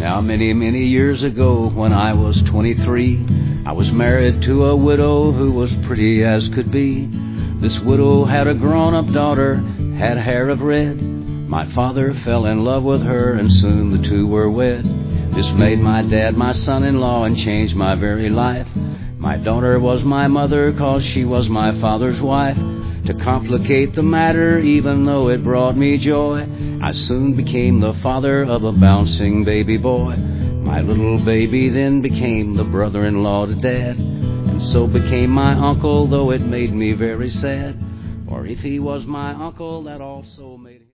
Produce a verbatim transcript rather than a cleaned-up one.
Now many, many years ago, when I was twenty-three, I was married to a widow who was pretty as could be. This widow had a grown-up daughter, had hair of red. My father fell in love with her, and soon the two were wed. This made my dad my son-in-law and changed my very life. My daughter was my mother, 'cause she was my father's wife. To complicate the matter, even though it brought me joy, I soon became the father of a bouncing baby boy. My little baby then became the brother-in-law to Dad, and so became my uncle, though it made me very sad. For if he was my uncle, that also made him